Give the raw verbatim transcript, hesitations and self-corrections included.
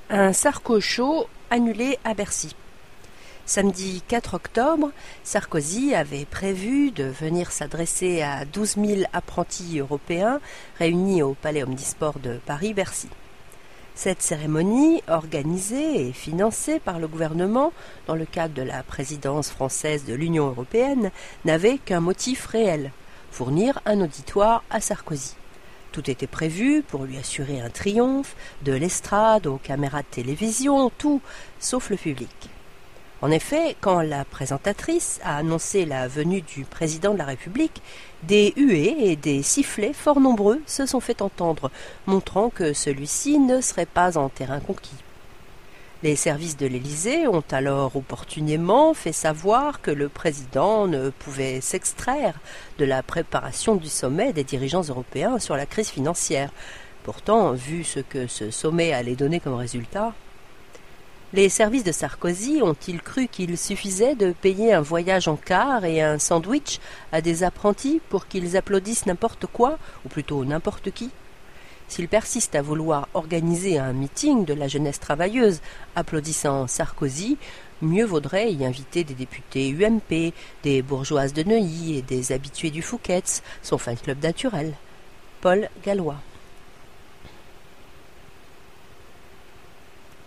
Un Sarko Show annulé à Bercy. Samedi quatre octobre, Sarkozy avait prévu de venir s'adresser à douze mille apprentis européens réunis au Palais Omnisport de Paris-Bercy. Cette cérémonie, organisée et financée par le gouvernement dans le cadre de la présidence française de l'Union européenne, n'avait qu'un motif réel, fournir un auditoire à Sarkozy. Tout était prévu pour lui assurer un triomphe, de l'estrade aux caméras de télévision, tout, sauf le public. En effet, quand la présentatrice a annoncé la venue du président de la République, des huées et des sifflets fort nombreux se sont fait entendre, montrant que celui-ci ne serait pas en terrain conquis. Les services de l'Élysée ont alors opportunément fait savoir que le président ne pouvait s'extraire de la préparation du sommet des dirigeants européens sur la crise financière. Pourtant, vu ce que ce sommet allait donner comme résultat, les services de Sarkozy ont-ils cru qu'il suffisait de payer un voyage en car et un sandwich à des apprentis pour qu'ils applaudissent n'importe quoi, ou plutôt n'importe qui ? S'il persiste à vouloir organiser un meeting de la jeunesse travailleuse applaudissant Sarkozy, mieux vaudrait y inviter des députés U M P, des bourgeoises de Neuilly et des habitués du Fouquet's, son fan club naturel. Paul Gallois.